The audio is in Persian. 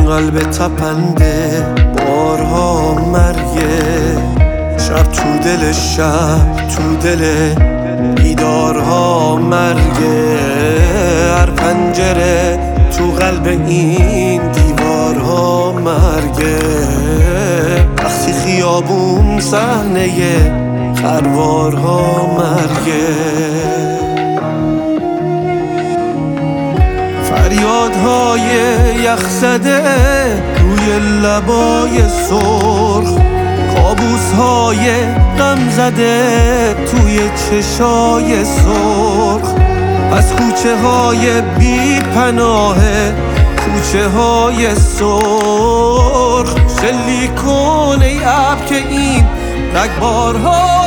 قلب تپنده بارها مرگه، شب تو دل شب تو دل بیدارها مرگه، هر پنجره تو قلب این دیوارها مرگه، وقتی خیابون صحنه تروارها مرگه، فریادهای یخ زده روی لبای سرخ، کابوس‌های غم زده توی چشای سرخ، از کوچه های بی پناه کوچه های سرخ، شلیک کن ای ابر که این رگبارها